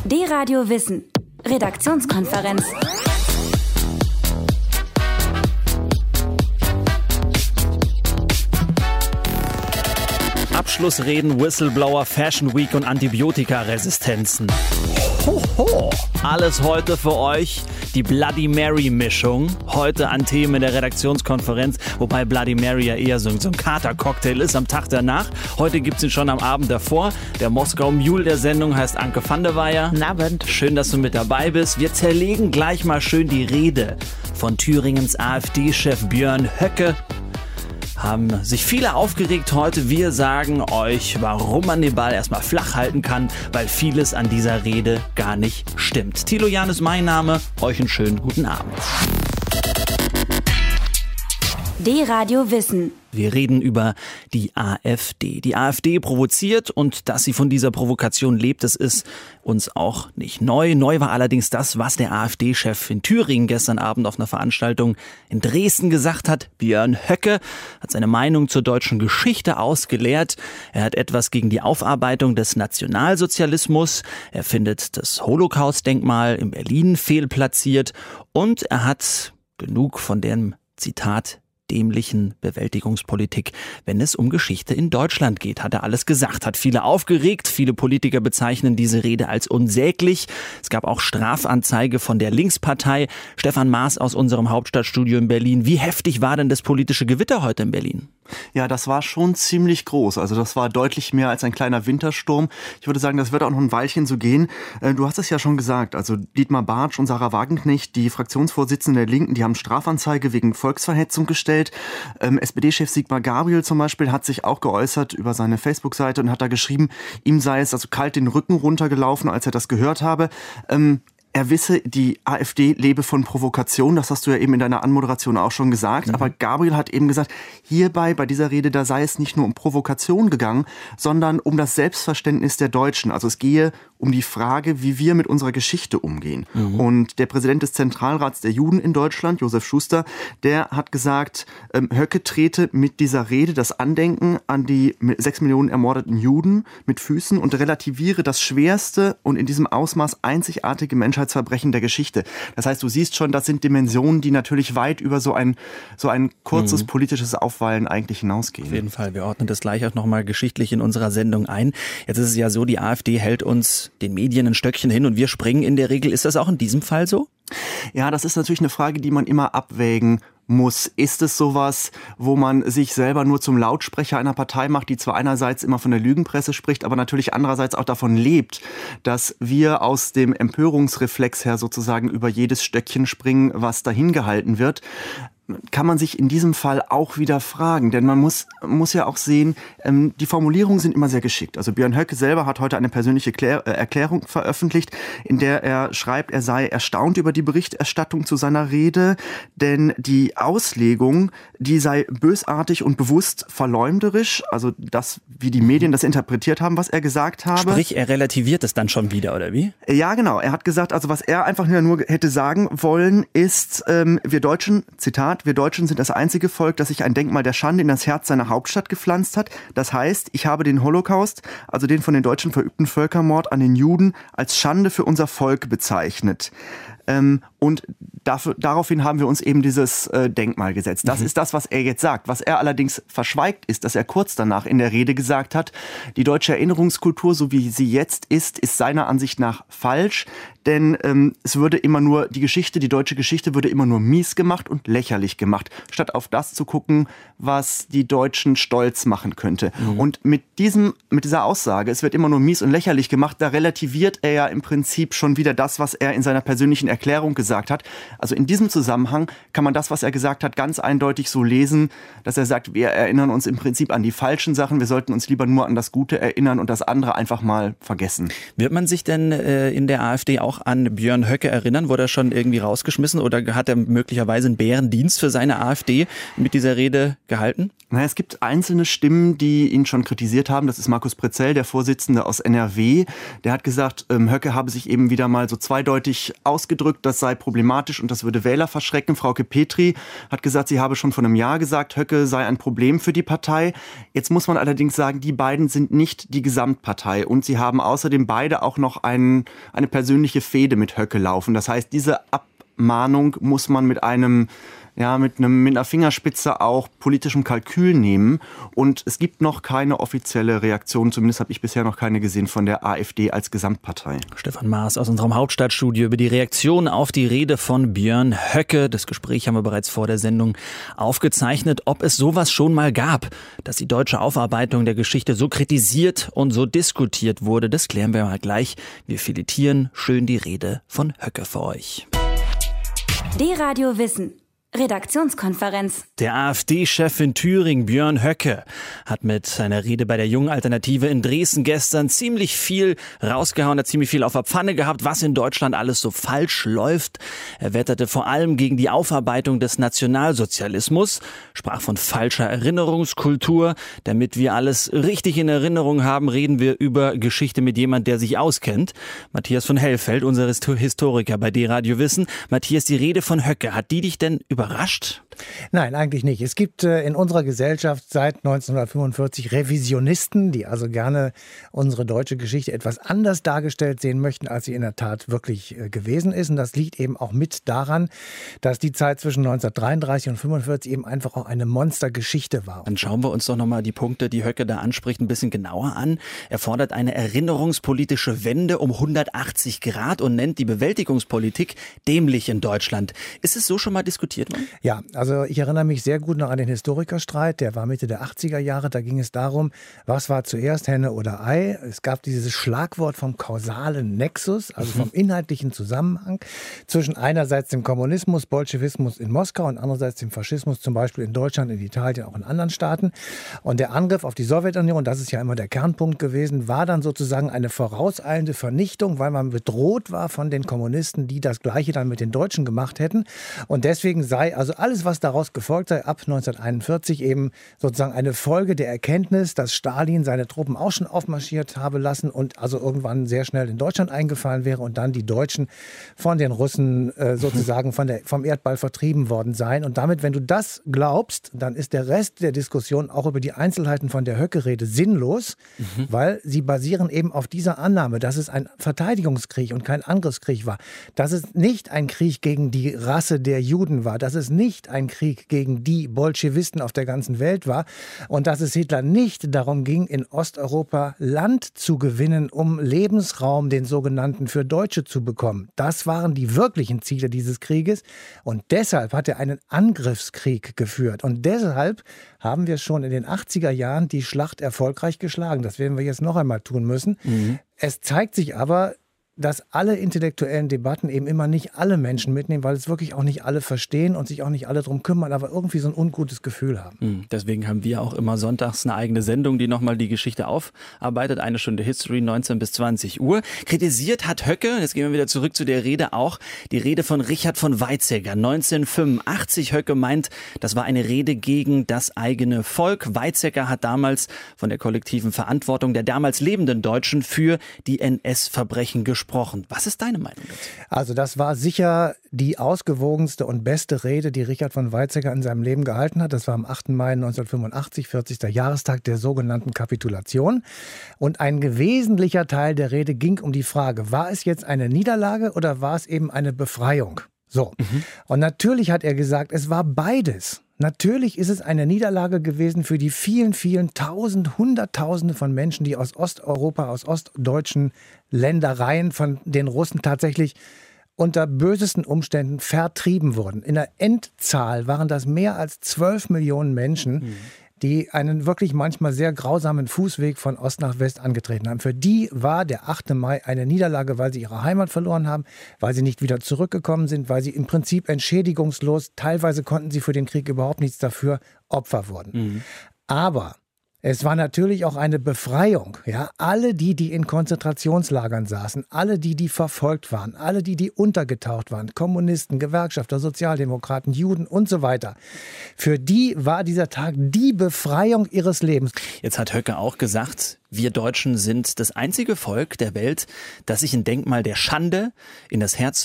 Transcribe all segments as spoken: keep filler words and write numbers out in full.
D-Radio Wissen. Redaktionskonferenz. Abschlussreden, Whistleblower, Fashion Week und Antibiotikaresistenzen. Hoho! Alles heute für euch. Die Bloody Mary-Mischung. Heute an Themen in der Redaktionskonferenz, wobei Bloody Mary ja eher so, so ein Kater-Cocktail ist am Tag danach. Heute gibt's ihn schon am Abend davor. Der Moskau Mule der Sendung heißt Anke van der Weyer. Guten Abend. Schön, dass du mit dabei bist. Wir zerlegen gleich mal schön die Rede von Thüringens AfD-Chef Björn Höcke. Haben sich viele aufgeregt heute. Wir sagen euch, warum man den Ball erstmal flach halten kann, weil vieles an dieser Rede gar nicht stimmt. Thilo Jahn ist mein Name. Euch einen schönen guten Abend. D-Radio Wissen. Wir reden über die AfD. Die AfD provoziert und dass sie von dieser Provokation lebt, das ist uns auch nicht neu. Neu war allerdings das, was der AfD-Chef in Thüringen gestern Abend auf einer Veranstaltung in Dresden gesagt hat. Björn Höcke hat seine Meinung zur deutschen Geschichte ausgeleert. Er hat etwas gegen die Aufarbeitung des Nationalsozialismus. Er findet das Holocaust-Denkmal in Berlin fehlplatziert und er hat genug von dem Zitat dämlichen Bewältigungspolitik, wenn es um Geschichte in Deutschland geht, hat er alles gesagt, hat viele aufgeregt. Viele Politiker bezeichnen diese Rede als unsäglich. Es gab auch Strafanzeige von der Linkspartei. Stefan Maas aus unserem Hauptstadtstudio in Berlin. Wie heftig war denn das politische Gewitter heute in Berlin? Ja, das war schon ziemlich groß. Also das war deutlich mehr als ein kleiner Wintersturm. Ich würde sagen, das wird auch noch ein Weilchen so gehen. Du hast es ja schon gesagt, also Dietmar Bartsch und Sarah Wagenknecht, die Fraktionsvorsitzenden der Linken, die haben Strafanzeige wegen Volksverhetzung gestellt. Ähm, S P D-Chef Sigmar Gabriel zum Beispiel hat sich auch geäußert über seine Facebook-Seite und hat da geschrieben, ihm sei es also kalt den Rücken runtergelaufen, als er das gehört habe. Ähm, Er wisse, die AfD lebe von Provokation, das hast du ja eben in deiner Anmoderation auch schon gesagt. Mhm. Aber Gabriel hat eben gesagt, hierbei, bei dieser Rede, da sei es nicht nur um Provokation gegangen, sondern um das Selbstverständnis der Deutschen. Also es gehe um die Frage, wie wir mit unserer Geschichte umgehen. Mhm. Und der Präsident des Zentralrats der Juden in Deutschland, Josef Schuster, der hat gesagt, ähm, Höcke trete mit dieser Rede das Andenken an die sechs Millionen ermordeten Juden mit Füßen und relativiere das schwerste und in diesem Ausmaß einzigartige Menschheit Verbrechen der Geschichte. Das heißt, du siehst schon, das sind Dimensionen, die natürlich weit über so ein, so ein kurzes mhm. politisches Aufwallen eigentlich hinausgehen. Auf jeden Fall. Wir ordnen das gleich auch nochmal geschichtlich in unserer Sendung ein. Jetzt ist es ja so, die AfD hält uns den Medien ein Stöckchen hin und wir springen in der Regel. Ist das auch in diesem Fall so? Ja, das ist natürlich eine Frage, die man immer abwägen muss. Ist es sowas, wo man sich selber nur zum Lautsprecher einer Partei macht, die zwar einerseits immer von der Lügenpresse spricht, aber natürlich andererseits auch davon lebt, dass wir aus dem Empörungsreflex her sozusagen über jedes Stöckchen springen, was dahin gehalten wird? Kann man sich in diesem Fall auch wieder fragen. Denn man muss, muss ja auch sehen, ähm, die Formulierungen sind immer sehr geschickt. Also Björn Höcke selber hat heute eine persönliche Klär- äh, Erklärung veröffentlicht, in der er schreibt, er sei erstaunt über die Berichterstattung zu seiner Rede, denn die Auslegung, die sei bösartig und bewusst verleumderisch, also das, wie die Medien das interpretiert haben, was er gesagt habe. Sprich, er relativiert es dann schon wieder, oder wie? Ja, genau. Er hat gesagt, also was er einfach nur hätte sagen wollen, ist, ähm, wir Deutschen, Zitat, wir Deutschen sind das einzige Volk, das sich ein Denkmal der Schande in das Herz seiner Hauptstadt gepflanzt hat. Das heißt, ich habe den Holocaust, also den von den Deutschen verübten Völkermord an den Juden, als Schande für unser Volk bezeichnet. Ähm, und dafür, daraufhin haben wir uns eben dieses äh, Denkmal gesetzt. Das mhm. ist das, was er jetzt sagt. Was er allerdings verschweigt, ist, dass er kurz danach in der Rede gesagt hat, die deutsche Erinnerungskultur, so wie sie jetzt ist, ist seiner Ansicht nach falsch. Denn ähm, es würde immer nur, die Geschichte, die deutsche Geschichte würde immer nur mies gemacht und lächerlich gemacht, statt auf das zu gucken, was die Deutschen stolz machen könnte. Mhm. Und mit diesem, mit dieser Aussage, es wird immer nur mies und lächerlich gemacht, da relativiert er ja im Prinzip schon wieder das, was er in seiner persönlichen Erklärung gesagt hat. Also in diesem Zusammenhang kann man das, was er gesagt hat, ganz eindeutig so lesen, dass er sagt, wir erinnern uns im Prinzip an die falschen Sachen, wir sollten uns lieber nur an das Gute erinnern und das andere einfach mal vergessen. Wird man sich denn äh, in der AfD auch an Björn Höcke erinnern? Wurde er schon irgendwie rausgeschmissen oder hat er möglicherweise einen Bärendienst für seine AfD mit dieser Rede gehalten? Naja, es gibt einzelne Stimmen, die ihn schon kritisiert haben. Das ist Markus Pretzell, der Vorsitzende aus N R W. Der hat gesagt, ähm, Höcke habe sich eben wieder mal so zweideutig ausgedrückt, das sei problematisch und das würde Wähler verschrecken. Frauke Petry hat gesagt, sie habe schon vor einem Jahr gesagt, Höcke sei ein Problem für die Partei. Jetzt muss man allerdings sagen, die beiden sind nicht die Gesamtpartei und sie haben außerdem beide auch noch ein, eine persönliche Fehde mit Höcke laufen. Das heißt, diese Abmahnung muss man mit einem ja, mit, einem, mit einer Fingerspitze auch politischem Kalkül nehmen. Und es gibt noch keine offizielle Reaktion, zumindest habe ich bisher noch keine gesehen, von der AfD als Gesamtpartei. Stefan Maas aus unserem Hauptstadtstudio über die Reaktion auf die Rede von Björn Höcke. Das Gespräch haben wir bereits vor der Sendung aufgezeichnet. Ob es sowas schon mal gab, dass die deutsche Aufarbeitung der Geschichte so kritisiert und so diskutiert wurde, das klären wir mal gleich. Wir filetieren schön die Rede von Höcke für euch. D-Radio Wissen. Redaktionskonferenz. Der AfD-Chef in Thüringen, Björn Höcke, hat mit seiner Rede bei der Jungen Alternative in Dresden gestern ziemlich viel rausgehauen, hat ziemlich viel auf der Pfanne gehabt, was in Deutschland alles so falsch läuft. Er wetterte vor allem gegen die Aufarbeitung des Nationalsozialismus, sprach von falscher Erinnerungskultur. Damit wir alles richtig in Erinnerung haben, reden wir über Geschichte mit jemand, der sich auskennt. Matthias von Hellfeld, unser Historiker bei D-Radio Wissen. Matthias, die Rede von Höcke, hat die dich denn über Überrascht? Nein, eigentlich nicht. Es gibt äh, in unserer Gesellschaft seit neunzehnhundertfünfundvierzig Revisionisten, die also gerne unsere deutsche Geschichte etwas anders dargestellt sehen möchten, als sie in der Tat wirklich äh, gewesen ist. Und das liegt eben auch mit daran, dass die Zeit zwischen neunzehnhundertdreiunddreißig und fünfundvierzig eben einfach auch eine Monstergeschichte war. Dann schauen wir uns doch nochmal die Punkte, die Höcke da anspricht, ein bisschen genauer an. Er fordert eine erinnerungspolitische Wende um hundertachtzig Grad und nennt die Bewältigungspolitik dämlich in Deutschland. Ist es so schon mal diskutiert worden? Ja, also ich erinnere mich sehr gut noch an den Historikerstreit, der war Mitte der achtziger Jahre. Da ging es darum, was war zuerst, Henne oder Ei? Es gab dieses Schlagwort vom kausalen Nexus, also vom inhaltlichen Zusammenhang zwischen einerseits dem Kommunismus, Bolschewismus in Moskau und andererseits dem Faschismus, zum Beispiel in Deutschland, in Italien, auch in anderen Staaten. Und der Angriff auf die Sowjetunion, das ist ja immer der Kernpunkt gewesen, war dann sozusagen eine vorauseilende Vernichtung, weil man bedroht war von den Kommunisten, die das Gleiche dann mit den Deutschen gemacht hätten. Und deswegen sei also alles, was daraus gefolgt sei, ab neunzehnhunderteinundvierzig eben sozusagen eine Folge der Erkenntnis, dass Stalin seine Truppen auch schon aufmarschiert habe lassen und also irgendwann sehr schnell in Deutschland eingefallen wäre und dann die Deutschen von den Russen äh, sozusagen von der, vom Erdball vertrieben worden seien. Und damit, wenn du das glaubst, dann ist der Rest der Diskussion auch über die Einzelheiten von der Höcke-Rede sinnlos, mhm. weil sie basieren eben auf dieser Annahme, dass es ein Verteidigungskrieg und kein Angriffskrieg war, dass es nicht ein Krieg gegen die Rasse der Juden war, dass es nicht ein Krieg gegen die Bolschewisten auf der ganzen Welt war und dass es Hitler nicht darum ging, in Osteuropa Land zu gewinnen, um Lebensraum, den sogenannten, für Deutsche zu bekommen. Das waren die wirklichen Ziele dieses Krieges und deshalb hat er einen Angriffskrieg geführt und deshalb haben wir schon in den achtziger Jahren die Schlacht erfolgreich geschlagen. Das werden wir jetzt noch einmal tun müssen. Mhm. Es zeigt sich aber, dass alle intellektuellen Debatten eben immer nicht alle Menschen mitnehmen, weil es wirklich auch nicht alle verstehen und sich auch nicht alle drum kümmern, aber irgendwie so ein ungutes Gefühl haben. Deswegen haben wir auch immer sonntags eine eigene Sendung, die nochmal die Geschichte aufarbeitet. Eine Stunde History, neunzehn bis zwanzig Uhr. Kritisiert hat Höcke, jetzt gehen wir wieder zurück zu der Rede, auch die Rede von Richard von Weizsäcker neunzehnhundertfünfundachtzig. Höcke meint, das war eine Rede gegen das eigene Volk. Weizsäcker hat damals von der kollektiven Verantwortung der damals lebenden Deutschen für die N S-Verbrechen gesprochen. Was ist deine Meinung dazu? Also das war sicher die ausgewogenste und beste Rede, die Richard von Weizsäcker in seinem Leben gehalten hat. Das war am achten Mai neunzehnhundertfünfundachtzig, vierzigster Jahrestag der sogenannten Kapitulation. Und ein wesentlicher Teil der Rede ging um die Frage, war es jetzt eine Niederlage oder war es eben eine Befreiung? So. Mhm. Und natürlich hat er gesagt, es war beides. Natürlich ist es eine Niederlage gewesen für die vielen, vielen Tausend, Hunderttausende von Menschen, die aus Osteuropa, aus ostdeutschen Ländereien von den Russen tatsächlich unter bösesten Umständen vertrieben wurden. In der Endzahl waren das mehr als zwölf Millionen Menschen, mhm. die einen wirklich manchmal sehr grausamen Fußweg von Ost nach West angetreten haben. Für die war der achte Mai eine Niederlage, weil sie ihre Heimat verloren haben, weil sie nicht wieder zurückgekommen sind, weil sie im Prinzip entschädigungslos, teilweise konnten sie für den Krieg überhaupt nichts dafür, Opfer wurden. Mhm. Aber es war natürlich auch eine Befreiung. Ja, alle die, die in Konzentrationslagern saßen, alle die, die verfolgt waren, alle die, die untergetaucht waren, Kommunisten, Gewerkschafter, Sozialdemokraten, Juden und so weiter. Für die war dieser Tag die Befreiung ihres Lebens. Jetzt hat Höcke auch gesagt, wir Deutschen sind das einzige Volk der Welt, das sich ein Denkmal der Schande in das Herz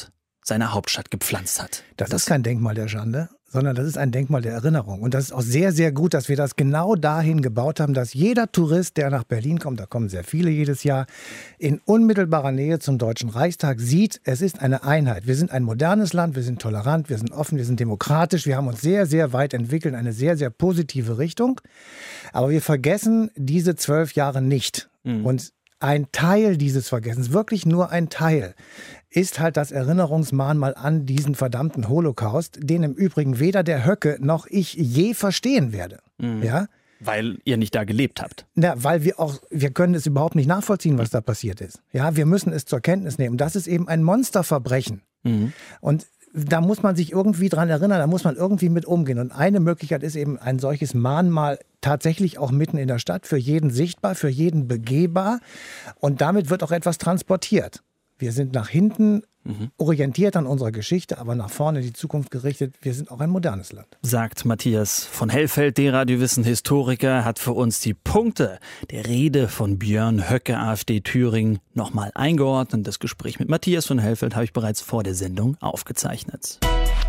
seiner Hauptstadt gepflanzt hat. Das, das ist kein Denkmal der Schande, sondern das ist ein Denkmal der Erinnerung. Und das ist auch sehr, sehr gut, dass wir das genau dahin gebaut haben, dass jeder Tourist, der nach Berlin kommt, da kommen sehr viele jedes Jahr, in unmittelbarer Nähe zum Deutschen Reichstag sieht, es ist eine Einheit. Wir sind ein modernes Land, wir sind tolerant, wir sind offen, wir sind demokratisch, wir haben uns sehr, sehr weit entwickelt, in eine sehr, sehr positive Richtung. Aber wir vergessen diese zwölf Jahre nicht. Mhm. Und ein Teil dieses Vergessens, wirklich nur ein Teil, ist halt das Erinnerungsmahnmal an diesen verdammten Holocaust, den im Übrigen weder der Höcke noch ich je verstehen werde. Mhm. Ja? Weil ihr nicht da gelebt habt. Na, weil wir auch, wir können es überhaupt nicht nachvollziehen, was da passiert ist. Ja, wir müssen es zur Kenntnis nehmen. Das ist eben ein Monsterverbrechen. Mhm. Und da muss man sich irgendwie dran erinnern, da muss man irgendwie mit umgehen. Und eine Möglichkeit ist eben ein solches Mahnmal tatsächlich auch mitten in der Stadt, für jeden sichtbar, für jeden begehbar. Und damit wird auch etwas transportiert. Wir sind nach hinten mhm. orientiert an unserer Geschichte, aber nach vorne in die Zukunft gerichtet. Wir sind auch ein modernes Land. Sagt Matthias von Hellfeld, D-Radio Wissen Historiker, hat für uns die Punkte der Rede von Björn Höcke, AfD Thüringen, nochmal eingeordnet. Das Gespräch mit Matthias von Hellfeld habe ich bereits vor der Sendung aufgezeichnet.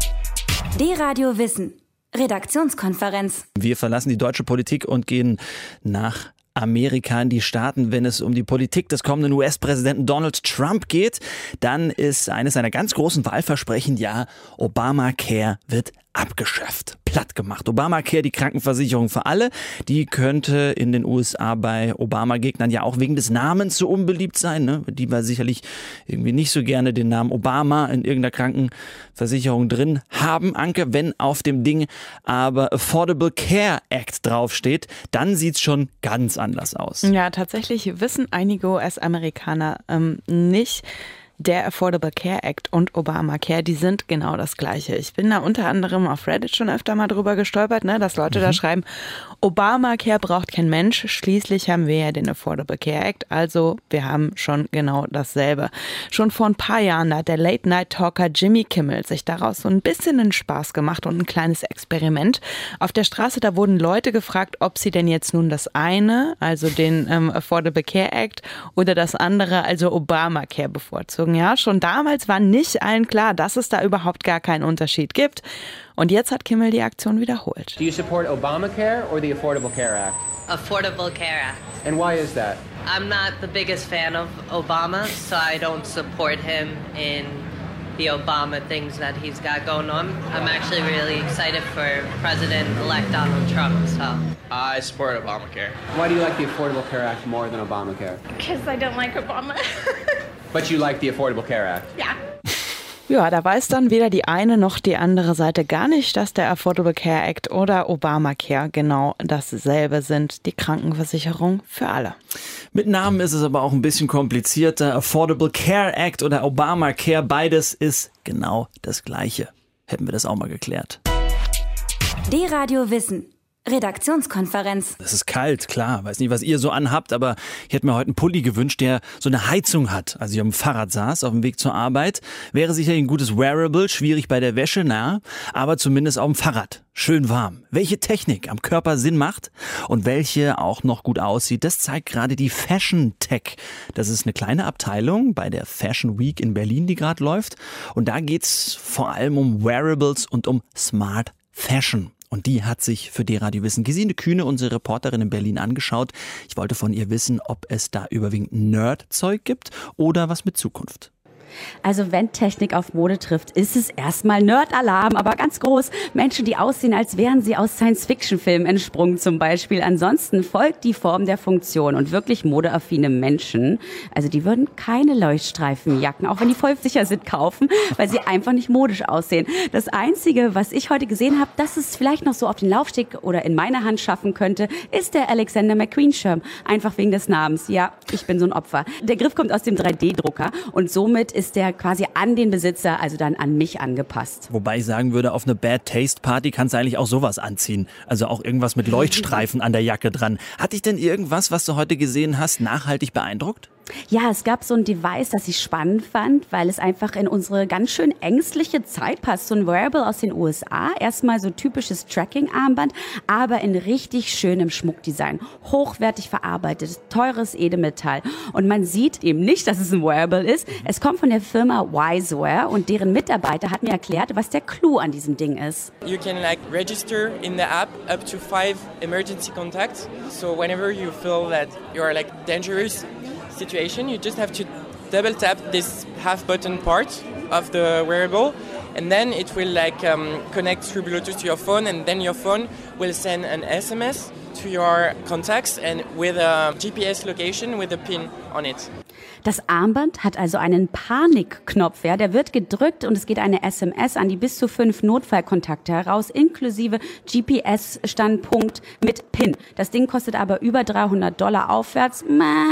D-Radio Wissen, Redaktionskonferenz. Wir verlassen die deutsche Politik und gehen nach Amerika in die Staaten. Wenn es um die Politik des kommenden U S-Präsidenten Donald Trump geht, dann ist eines seiner ganz großen Wahlversprechen, ja, Obamacare wird abgeschafft, platt gemacht. Obamacare, die Krankenversicherung für alle, die könnte in den U S A bei Obama-Gegnern ja auch wegen des Namens so unbeliebt sein, ne? Die war sicherlich irgendwie nicht so gerne den Namen Obama in irgendeiner Krankenversicherung drin haben. Anke, wenn auf dem Ding aber Affordable Care Act draufsteht, dann sieht's schon ganz anders aus. Ja, tatsächlich wissen einige U S-Amerikaner ähm, nicht, der Affordable Care Act und Obamacare, die sind genau das Gleiche. Ich bin da unter anderem auf Reddit schon öfter mal drüber gestolpert, ne, dass Leute mhm. da schreiben, Obamacare braucht kein Mensch, schließlich haben wir ja den Affordable Care Act, also wir haben schon genau dasselbe. Schon vor ein paar Jahren hat der Late-Night-Talker Jimmy Kimmel sich daraus so ein bisschen einen Spaß gemacht und ein kleines Experiment. Auf der Straße, da wurden Leute gefragt, ob sie denn jetzt nun das eine, also den ähm, Affordable Care Act, oder das andere, also Obamacare, bevorzugen. Ja, schon damals war nicht allen klar, dass es da überhaupt gar keinen Unterschied gibt. Und jetzt hat Kimmel die Aktion wiederholt. Do you support Obamacare or the Affordable Care Act? Affordable Care Act. And why is that? I'm not the biggest fan of Obama, so I don't support him in the Obama things that he's got going on. I'm actually really excited for President-elect Donald Trump, so. I support Obamacare. Why do you like the Affordable Care Act more than Obamacare? Because I don't like Obama. But you like the Affordable Care Act? Ja. Ja, da weiß dann weder die eine noch die andere Seite gar nicht, dass der Affordable Care Act oder Obamacare genau dasselbe sind, die Krankenversicherung für alle. Mit Namen ist es aber auch ein bisschen komplizierter. Affordable Care Act oder Obamacare, beides ist genau das Gleiche. Hätten wir das auch mal geklärt. D-Radio Wissen. Redaktionskonferenz. Es ist kalt, klar. Weiß nicht, was ihr so anhabt, aber ich hätte mir heute einen Pulli gewünscht, der so eine Heizung hat. Als ich auf dem Fahrrad saß, auf dem Weg zur Arbeit, wäre sicherlich ein gutes Wearable, schwierig bei der Wäsche, na, aber zumindest auf dem Fahrrad. Schön warm. Welche Technik am Körper Sinn macht und welche auch noch gut aussieht, das zeigt gerade die Fashion Tech. Das ist eine kleine Abteilung bei der Fashion Week in Berlin, die gerade läuft. Und da geht's vor allem um Wearables und um Smart Fashion. Und die hat sich für D-Radio Wissen Gesine Kühne, unsere Reporterin in Berlin, angeschaut. Ich wollte von ihr wissen, ob es da überwiegend Nerd-Zeug gibt oder was mit Zukunft. Also wenn Technik auf Mode trifft, ist es erstmal Nerd-Alarm, aber ganz groß. Menschen, die aussehen, als wären sie aus Science-Fiction-Filmen entsprungen zum Beispiel. Ansonsten folgt die Form der Funktion und wirklich modeaffine Menschen, also die würden keine Leuchtstreifenjacken, auch wenn die voll sicher sind, kaufen, weil sie einfach nicht modisch aussehen. Das Einzige, was ich heute gesehen habe, dass es vielleicht noch so auf den Laufsteg oder in meine Hand schaffen könnte, ist der Alexander McQueen-Schirm. Einfach wegen des Namens. Ja, ich bin so ein Opfer. Der Griff kommt aus dem drei D Drucker und somit ist der quasi an den Besitzer, also dann an mich angepasst. Wobei ich sagen würde, auf eine Bad Taste Party kannst du eigentlich auch sowas anziehen. Also auch irgendwas mit Leuchtstreifen an der Jacke dran. Hat dich denn irgendwas, was du heute gesehen hast, nachhaltig beeindruckt? Ja, es gab so ein Device, das ich spannend fand, weil es einfach in unsere ganz schön ängstliche Zeit passt. So ein Wearable aus den U S A. Erstmal so typisches Tracking-Armband, aber in richtig schönem Schmuckdesign. Hochwertig verarbeitet, teures Edelmetall. Und man sieht eben nicht, dass es ein Wearable ist. Es kommt von der Firma Wiseware und deren Mitarbeiter hat mir erklärt, was der Clou an diesem Ding ist. You can like register in the app up to five emergency contacts. So whenever you feel that you are like dangerous situation, you just have to double tap this half button part of the wearable, and then it will like um, connect through Bluetooth to your phone, and then your phone will send an S M S to your contacts and with a G P S location with a pin on it. Das Armband hat also einen Panikknopf, ja, der wird gedrückt und es geht eine S M S an die bis zu fünf Notfallkontakte heraus, inklusive G P S-Standpunkt mit PIN. Das Ding kostet aber über dreihundert Dollar aufwärts.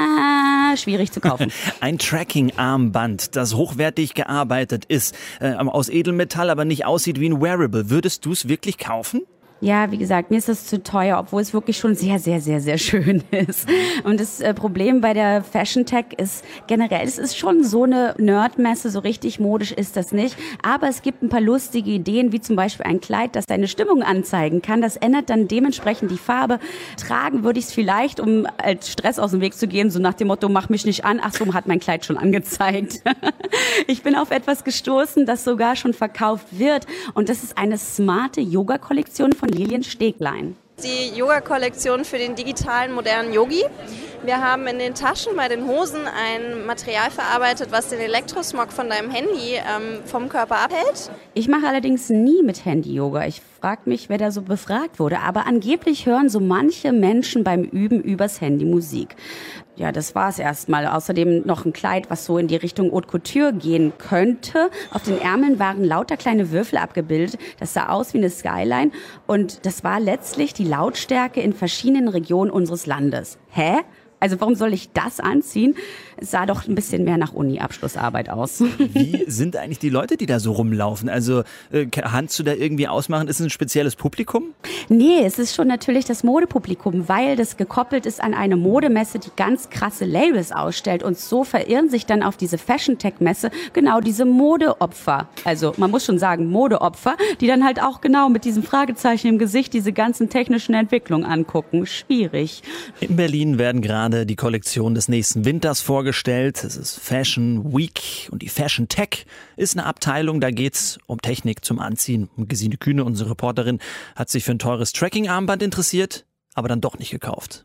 Mäh, schwierig zu kaufen. Ein Tracking-Armband, das hochwertig gearbeitet ist, äh, aus Edelmetall, aber nicht aussieht wie ein Wearable. Würdest du es wirklich kaufen? Ja, wie gesagt, mir ist das zu teuer, obwohl es wirklich schon sehr, sehr, sehr, sehr schön ist. Und das äh, Problem bei der Fashion Tech ist generell, es ist schon so eine Nerdmesse, so richtig modisch ist das nicht. Aber es gibt ein paar lustige Ideen, wie zum Beispiel ein Kleid, das deine Stimmung anzeigen kann. Das ändert dann dementsprechend die Farbe. Tragen würde ich es vielleicht, um als Stress aus dem Weg zu gehen, so nach dem Motto, mach mich nicht an. Ach so, hat mein Kleid schon angezeigt. Ich bin auf etwas gestoßen, das sogar schon verkauft wird. Und das ist eine smarte Yoga-Kollektion von Lilian Steglein. Die Yoga-Kollektion für den digitalen, modernen Yogi. Wir haben in den Taschen bei den Hosen ein Material verarbeitet, was den Elektrosmog von deinem Handy ähm, vom Körper abhält. Ich mache allerdings nie mit Handy-Yoga. Ich frage mich, wer da so befragt wurde. Aber angeblich hören so manche Menschen beim Üben übers Handy Musik. Ja, das war's erstmal. Außerdem noch ein Kleid, was so in die Richtung Haute Couture gehen könnte. Auf den Ärmeln waren lauter kleine Würfel abgebildet. Das sah aus wie eine Skyline. Und das war letztlich die Lautstärke in verschiedenen Regionen unseres Landes. Hä? Also warum soll ich das anziehen? Es sah doch ein bisschen mehr nach Uni-Abschlussarbeit aus. Wie sind eigentlich die Leute, die da so rumlaufen? Also äh, kannst du da irgendwie ausmachen, ist es ein spezielles Publikum? Nee, es ist schon natürlich das Modepublikum, weil das gekoppelt ist an eine Modemesse, die ganz krasse Labels ausstellt. Und so verirren sich dann auf diese Fashion-Tech-Messe genau diese Modeopfer. Also man muss schon sagen Modeopfer, die dann halt auch genau mit diesem Fragezeichen im Gesicht diese ganzen technischen Entwicklungen angucken. Schwierig. In Berlin werden gerade die Kollektion des nächsten Winters vorgestellt. Es ist Fashion Week und die Fashion Tech ist eine Abteilung, da geht's um Technik zum Anziehen. Und Gesine Kühne, unsere Reporterin, hat sich für ein teures Tracking-Armband interessiert, aber dann doch nicht gekauft.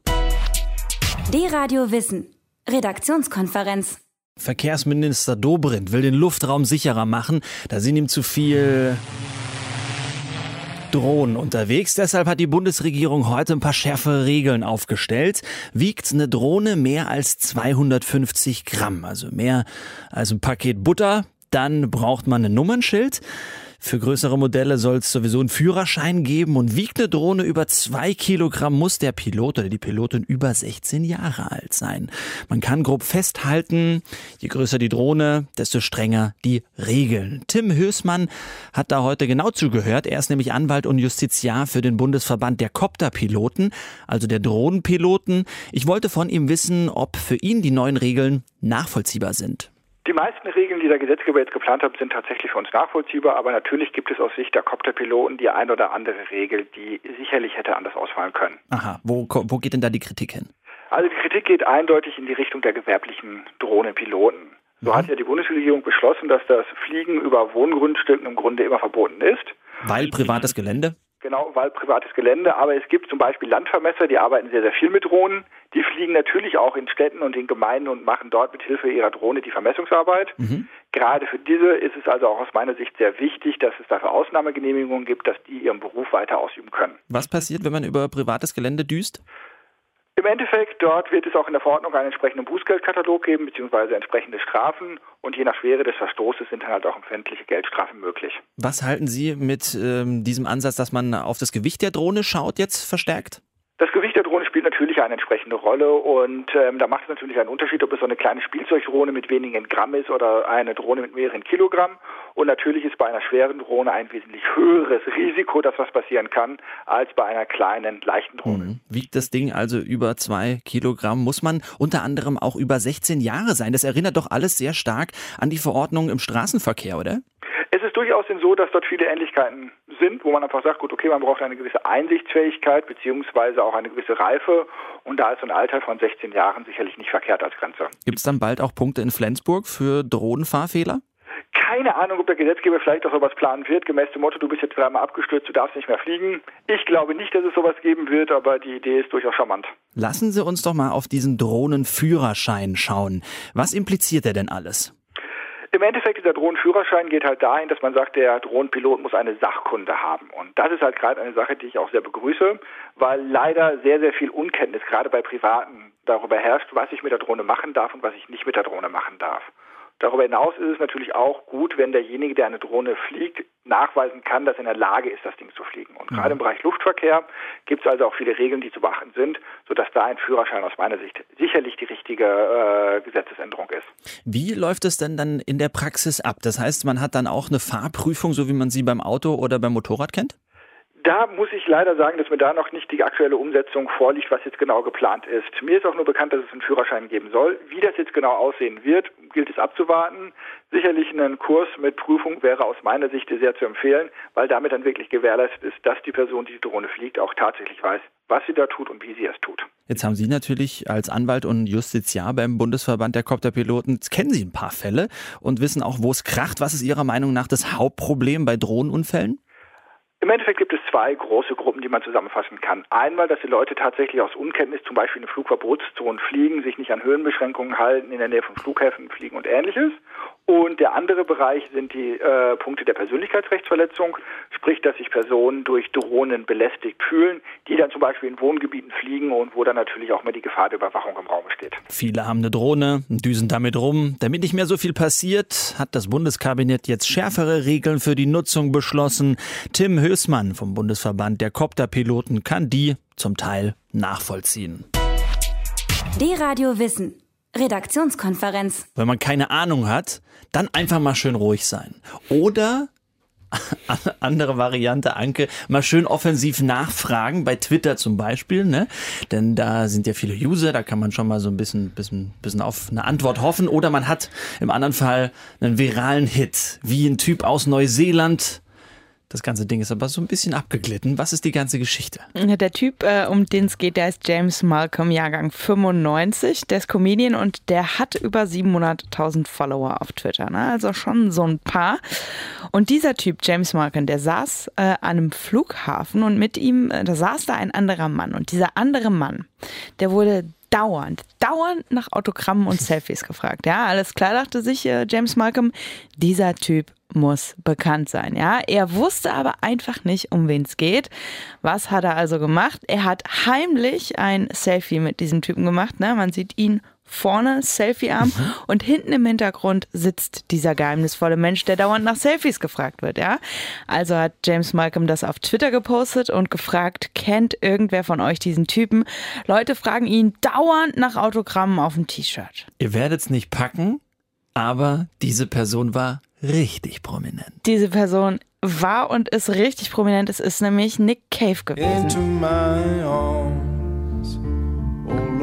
D-Radio Wissen. Redaktionskonferenz. Verkehrsminister Dobrindt will den Luftraum sicherer machen. Da sind ihm zu viel Drohnen unterwegs. Deshalb hat die Bundesregierung heute ein paar schärfere Regeln aufgestellt. Wiegt eine Drohne mehr als zweihundertfünfzig Gramm, also mehr als ein Paket Butter, dann braucht man ein Nummernschild. Für größere Modelle soll es sowieso einen Führerschein geben und wiegt eine Drohne über zwei Kilogramm, muss der Pilot oder die Pilotin über sechzehn Jahre alt sein. Man kann grob festhalten, je größer die Drohne, desto strenger die Regeln. Tim Hößmann hat da heute genau zugehört. Er ist nämlich Anwalt und Justiziar für den Bundesverband der Copterpiloten, also der Drohnenpiloten. Ich wollte von ihm wissen, ob für ihn die neuen Regeln nachvollziehbar sind. Die meisten Regeln, die der Gesetzgeber jetzt geplant hat, sind tatsächlich für uns nachvollziehbar, aber natürlich gibt es aus Sicht der Copterpiloten die ein oder andere Regel, die sicherlich hätte anders ausfallen können. Aha, wo, wo geht denn da die Kritik hin? Also die Kritik geht eindeutig in die Richtung der gewerblichen Drohnenpiloten. So mhm. hat ja die Bundesregierung beschlossen, dass das Fliegen über Wohngrundstücken im Grunde immer verboten ist. Weil privates Gelände? Genau, weil privates Gelände, aber es gibt zum Beispiel Landvermesser, die arbeiten sehr, sehr viel mit Drohnen. Die fliegen natürlich auch in Städten und in Gemeinden und machen dort mit Hilfe ihrer Drohne die Vermessungsarbeit. Mhm. Gerade für diese ist es also auch aus meiner Sicht sehr wichtig, dass es dafür Ausnahmegenehmigungen gibt, dass die ihren Beruf weiter ausüben können. Was passiert, wenn man über privates Gelände düst? Im Endeffekt, dort wird es auch in der Verordnung einen entsprechenden Bußgeldkatalog geben, beziehungsweise entsprechende Strafen. Und je nach Schwere des Verstoßes sind dann halt auch empfindliche Geldstrafen möglich. Was halten Sie mit ähm, diesem Ansatz, dass man auf das Gewicht der Drohne schaut, jetzt verstärkt? Das Gewicht der Drohne spielt natürlich eine entsprechende Rolle und ähm, da macht es natürlich einen Unterschied, ob es so eine kleine Spielzeugdrohne mit wenigen Gramm ist oder eine Drohne mit mehreren Kilogramm. Und natürlich ist bei einer schweren Drohne ein wesentlich höheres Risiko, dass was passieren kann, als bei einer kleinen, leichten Drohne. Mhm. Wiegt das Ding also über zwei Kilogramm, muss man unter anderem auch über sechzehn Jahre sein. Das erinnert doch alles sehr stark an die Verordnung im Straßenverkehr, oder? Es ist durchaus so, dass dort viele Ähnlichkeiten sind, wo man einfach sagt, gut, okay, man braucht eine gewisse Einsichtsfähigkeit beziehungsweise auch eine gewisse Reife und da ist so ein Alter von sechzehn Jahren sicherlich nicht verkehrt als Grenze. Gibt es dann bald auch Punkte in Flensburg für Drohnenfahrfehler? Keine Ahnung, ob der Gesetzgeber vielleicht auch sowas planen wird, gemäß dem Motto, du bist jetzt dreimal abgestürzt, du darfst nicht mehr fliegen. Ich glaube nicht, dass es sowas geben wird, aber die Idee ist durchaus charmant. Lassen Sie uns doch mal auf diesen Drohnenführerschein schauen. Was impliziert er denn alles? Im Endeffekt, dieser Drohnenführerschein geht halt dahin, dass man sagt, der Drohnenpilot muss eine Sachkunde haben. Und das ist halt gerade eine Sache, die ich auch sehr begrüße, weil leider sehr, sehr viel Unkenntnis, gerade bei Privaten, darüber herrscht, was ich mit der Drohne machen darf und was ich nicht mit der Drohne machen darf. Darüber hinaus ist es natürlich auch gut, wenn derjenige, der eine Drohne fliegt, nachweisen kann, dass er in der Lage ist, das Ding zu fliegen. Und mhm. gerade im Bereich Luftverkehr gibt es also auch viele Regeln, die zu beachten sind, sodass da ein Führerschein aus meiner Sicht sicherlich die richtige äh, Gesetzesänderung ist. Wie läuft es denn dann in der Praxis ab? Das heißt, man hat dann auch eine Fahrprüfung, so wie man sie beim Auto oder beim Motorrad kennt? Da muss ich leider sagen, dass mir da noch nicht die aktuelle Umsetzung vorliegt, was jetzt genau geplant ist. Mir ist auch nur bekannt, dass es einen Führerschein geben soll. Wie das jetzt genau aussehen wird, gilt es abzuwarten. Sicherlich ein Kurs mit Prüfung wäre aus meiner Sicht sehr zu empfehlen, weil damit dann wirklich gewährleistet ist, dass die Person, die die Drohne fliegt, auch tatsächlich weiß, was sie da tut und wie sie es tut. Jetzt haben Sie natürlich als Anwalt und Justiziar beim Bundesverband der Copterpiloten, jetzt kennen Sie ein paar Fälle und wissen auch, wo es kracht. Was ist Ihrer Meinung nach das Hauptproblem bei Drohnenunfällen? Im Endeffekt gibt es zwei große Gruppen, die man zusammenfassen kann. Einmal, dass die Leute tatsächlich aus Unkenntnis zum Beispiel in Flugverbotszonen fliegen, sich nicht an Höhenbeschränkungen halten, in der Nähe von Flughäfen fliegen und Ähnliches. Und der andere Bereich sind die äh, Punkte der Persönlichkeitsrechtsverletzung, sprich, dass sich Personen durch Drohnen belästigt fühlen, die dann zum Beispiel in Wohngebieten fliegen und wo dann natürlich auch mal die Gefahr der Überwachung im Raum steht. Viele haben eine Drohne, düsen damit rum. Damit nicht mehr so viel passiert, hat das Bundeskabinett jetzt schärfere Regeln für die Nutzung beschlossen. Tim Hößmann vom Bundesverband der Copterpiloten kann die zum Teil nachvollziehen. D-Radio Wissen. Redaktionskonferenz. Wenn man keine Ahnung hat, dann einfach mal schön ruhig sein. Oder, andere Variante, Anke, mal schön offensiv nachfragen, bei Twitter zum Beispiel, ne? Denn da sind ja viele User, da kann man schon mal so ein bisschen, bisschen, bisschen auf eine Antwort hoffen. Oder man hat im anderen Fall einen viralen Hit, wie ein Typ aus Neuseeland. Das ganze Ding ist aber so ein bisschen abgeglitten. Was ist die ganze Geschichte? Der Typ, äh, um den es geht, der ist James Malcolm, Jahrgang fünfundneunzig. Der ist Comedian und der hat über siebenhunderttausend Follower auf Twitter. Ne? Also schon so ein paar. Und dieser Typ, James Malcolm, der saß äh, an einem Flughafen und mit ihm, äh, da saß da ein anderer Mann. Und dieser andere Mann, der wurde dauernd, dauernd nach Autogrammen und Selfies gefragt. Ja, alles klar, dachte sich äh, James Malcolm, dieser Typ muss bekannt sein. Ja, er wusste aber einfach nicht, um wen es geht. Was hat er also gemacht? Er hat heimlich ein Selfie mit diesem Typen gemacht. Ne? Man sieht ihn vorne, Selfie-Arm, mhm. und hinten im Hintergrund sitzt dieser geheimnisvolle Mensch, der dauernd nach Selfies gefragt wird. Ja? Also hat James Malcolm das auf Twitter gepostet und gefragt, kennt irgendwer von euch diesen Typen? Leute fragen ihn dauernd nach Autogrammen auf dem T-Shirt. Ihr werdet es nicht packen, aber diese Person war richtig prominent. Diese Person war und ist richtig prominent. Es ist nämlich Nick Cave gewesen. Into my arms, oh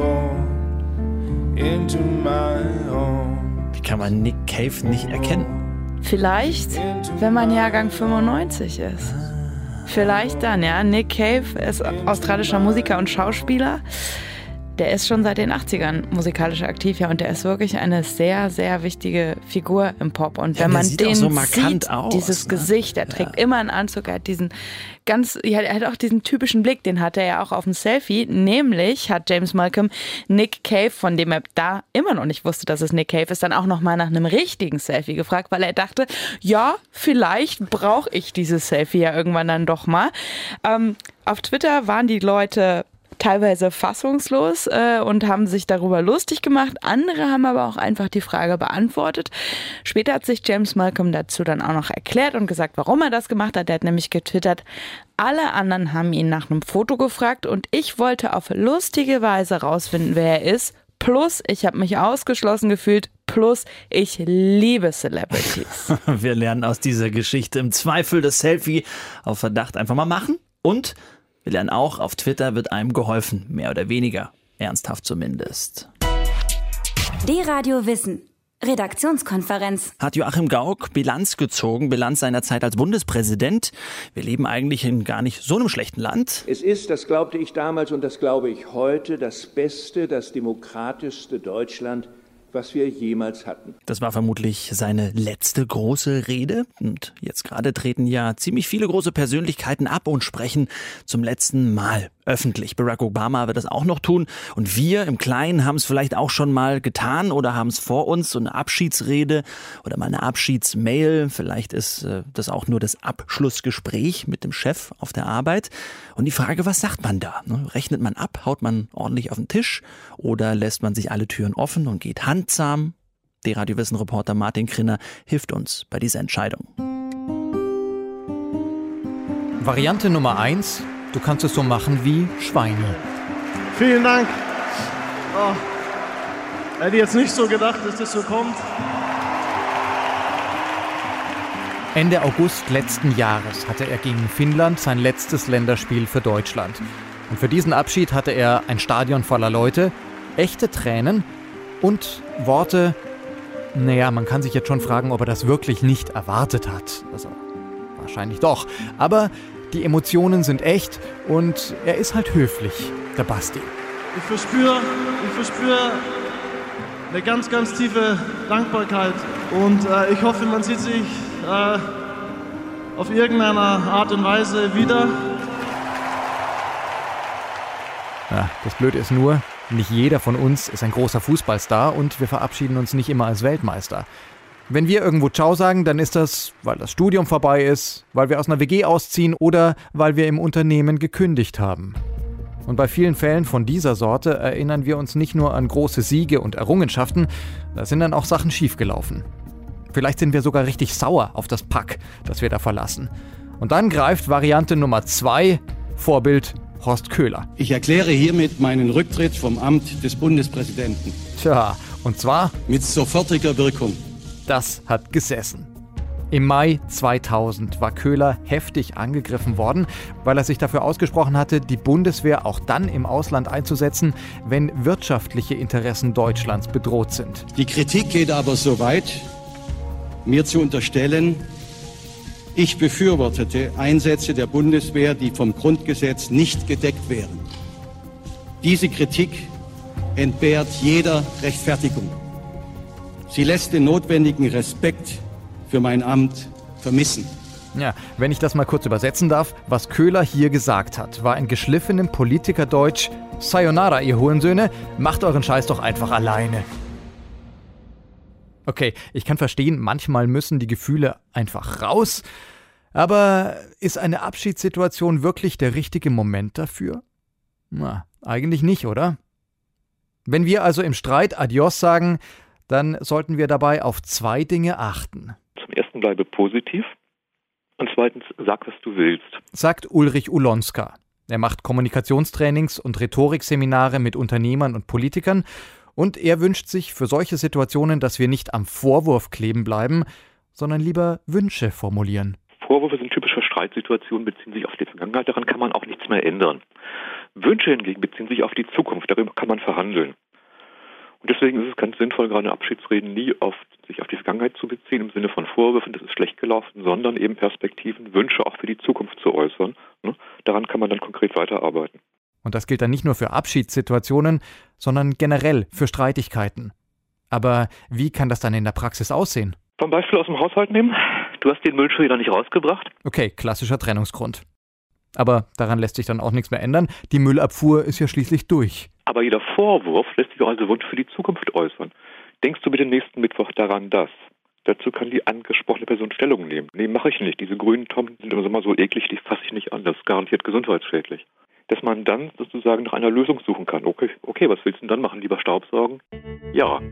Lord, into my arms. Wie kann man Nick Cave nicht erkennen? Vielleicht, wenn man Jahrgang fünfundneunzig ist. Vielleicht dann, ja. Nick Cave ist australischer Musiker und Schauspieler. Der ist schon seit den achtzigern musikalisch aktiv, ja, und der ist wirklich eine sehr, sehr wichtige Figur im Pop. Und ja, wenn man den so sieht, aus, dieses ne? Gesicht, der trägt ja. immer einen Anzug, er hat diesen ganz, ja, er hat auch diesen typischen Blick, den hat er ja auch auf dem Selfie, nämlich hat James Malcolm Nick Cave, von dem er da immer noch nicht wusste, dass es Nick Cave ist, dann auch nochmal nach einem richtigen Selfie gefragt, weil er dachte, ja, vielleicht brauche ich dieses Selfie ja irgendwann dann doch mal. Ähm, auf Twitter waren die Leute teilweise fassungslos äh, und haben sich darüber lustig gemacht. Andere haben aber auch einfach die Frage beantwortet. Später hat sich James Malcolm dazu dann auch noch erklärt und gesagt, warum er das gemacht hat. Er hat nämlich getwittert, alle anderen haben ihn nach einem Foto gefragt und ich wollte auf lustige Weise rausfinden, wer er ist. Plus, ich habe mich ausgeschlossen gefühlt. Plus, ich liebe Celebrities. Wir lernen aus dieser Geschichte im Zweifel das Selfie auf Verdacht einfach mal machen. Und wir lernen auch, auf Twitter wird einem geholfen. Mehr oder weniger. Ernsthaft zumindest. D-Radio Wissen. Redaktionskonferenz. Hat Joachim Gauck Bilanz gezogen, Bilanz seiner Zeit als Bundespräsident. Wir leben eigentlich in gar nicht so einem schlechten Land. Es ist, das glaubte ich damals und das glaube ich heute, das beste, das demokratischste Deutschland, was wir jemals hatten. Das war vermutlich seine letzte große Rede. Und jetzt gerade treten ja ziemlich viele große Persönlichkeiten ab und sprechen zum letzten Mal öffentlich. Barack Obama wird das auch noch tun. Und wir im Kleinen haben es vielleicht auch schon mal getan oder haben es vor uns. So eine Abschiedsrede oder mal eine Abschiedsmail. Vielleicht ist äh, das auch nur das Abschlussgespräch mit dem Chef auf der Arbeit. Und die Frage, was sagt man da? Ne? Rechnet man ab? Haut man ordentlich auf den Tisch? Oder lässt man sich alle Türen offen und geht handsam? D-Radio Wissen-Reporter Martin Krinner hilft uns bei dieser Entscheidung. Variante Nummer eins. Du kannst es so machen wie Schweini. Vielen Dank. Oh, hätte jetzt nicht so gedacht, dass das so kommt. Ende August letzten Jahres hatte er gegen Finnland sein letztes Länderspiel für Deutschland. Und für diesen Abschied hatte er ein Stadion voller Leute, echte Tränen und Worte. Naja, man kann sich jetzt schon fragen, ob er das wirklich nicht erwartet hat. Also, wahrscheinlich doch. Aber die Emotionen sind echt und er ist halt höflich, der Basti. Ich verspüre, ich verspüre eine ganz, ganz tiefe Dankbarkeit und äh, ich hoffe, man sieht sich äh, auf irgendeine Art und Weise wieder. Ja, das Blöde ist nur, nicht jeder von uns ist ein großer Fußballstar und wir verabschieden uns nicht immer als Weltmeister. Wenn wir irgendwo Ciao sagen, dann ist das, weil das Studium vorbei ist, weil wir aus einer W G ausziehen oder weil wir im Unternehmen gekündigt haben. Und bei vielen Fällen von dieser Sorte erinnern wir uns nicht nur an große Siege und Errungenschaften, da sind dann auch Sachen schiefgelaufen. Vielleicht sind wir sogar richtig sauer auf das Pack, das wir da verlassen. Und dann greift Variante Nummer zwei, Vorbild Horst Köhler. Ich erkläre hiermit meinen Rücktritt vom Amt des Bundespräsidenten. Tja, und zwar mit sofortiger Wirkung. Das hat gesessen. Im Mai zweitausend war Köhler heftig angegriffen worden, weil er sich dafür ausgesprochen hatte, die Bundeswehr auch dann im Ausland einzusetzen, wenn wirtschaftliche Interessen Deutschlands bedroht sind. Die Kritik geht aber so weit, mir zu unterstellen, ich befürwortete Einsätze der Bundeswehr, die vom Grundgesetz nicht gedeckt wären. Diese Kritik entbehrt jeder Rechtfertigung. Sie lässt den notwendigen Respekt für mein Amt vermissen. Ja, wenn ich das mal kurz übersetzen darf, was Köhler hier gesagt hat, war in geschliffenem Politikerdeutsch: Sayonara, ihr Hurensöhne, macht euren Scheiß doch einfach alleine. Okay, ich kann verstehen, manchmal müssen die Gefühle einfach raus, aber ist eine Abschiedssituation wirklich der richtige Moment dafür? Na, eigentlich nicht, oder? Wenn wir also im Streit Adios sagen, dann sollten wir dabei auf zwei Dinge achten. Zum ersten bleibe positiv und zweitens sag, was du willst. Sagt Ulrich Ulonska. Er macht Kommunikationstrainings und Rhetorikseminare mit Unternehmern und Politikern und er wünscht sich für solche Situationen, dass wir nicht am Vorwurf kleben bleiben, sondern lieber Wünsche formulieren. Vorwürfe sind typisch für Streitsituationen, beziehen sich auf die Vergangenheit, daran kann man auch nichts mehr ändern. Wünsche hingegen beziehen sich auf die Zukunft, darüber kann man verhandeln. Und deswegen ist es ganz sinnvoll, gerade in Abschiedsreden nie auf, sich auf die Vergangenheit zu beziehen, im Sinne von Vorwürfen, das ist schlecht gelaufen, sondern eben Perspektiven, Wünsche auch für die Zukunft zu äußern. Ne? Daran kann man dann konkret weiterarbeiten. Und das gilt dann nicht nur für Abschiedssituationen, sondern generell für Streitigkeiten. Aber wie kann das dann in der Praxis aussehen? Zum Beispiel aus dem Haushalt nehmen. Du hast den Müllschredder nicht rausgebracht. Okay, klassischer Trennungsgrund. Aber daran lässt sich dann auch nichts mehr ändern. Die Müllabfuhr ist ja schließlich durch. Aber jeder Vorwurf lässt sich auch als Wunsch für die Zukunft äußern. Denkst du bitte nächsten Mittwoch daran, dass? Dazu kann die angesprochene Person Stellung nehmen. Nee, mache ich nicht. Diese grünen Tomten sind immer so eklig, die fasse ich nicht an. Das ist garantiert gesundheitsschädlich. dass man dann sozusagen nach einer Lösung suchen kann. Okay, okay, was willst du denn dann machen? Lieber Staubsaugen? Ja.